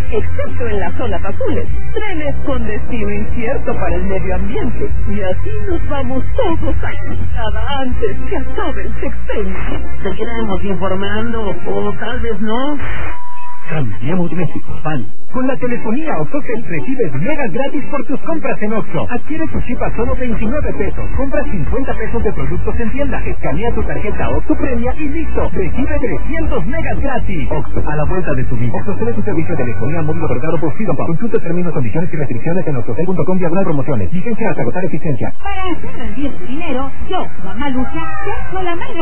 excepto en las zonas azules. Trenes con destino incierto para el medio ambiente. Y así nos vamos todos a cascada antes que acabe el sexenio. Seguiremos informando, o tal vez no. Cambiemos México, PAN. Con la telefonía OXXOCEL recibes megas gratis por tus compras en OXXO. Adquiere tu chip a solo 29 pesos. Compra 50 pesos de productos en tienda. Escanea tu tarjeta OXXO Premia y listo. Recibe 300 megas gratis. OXXO, a la vuelta de tu vida. OXXOCEL es un servicio de telefonía móvil otorgado por Freedom Pop. Consulta términos, condiciones y restricciones en oxxocel.com/promociones. Vigencia hasta agotar eficiencia. Para hacer rendir tu dinero, yo, Mamá Lucha, te echo la mano.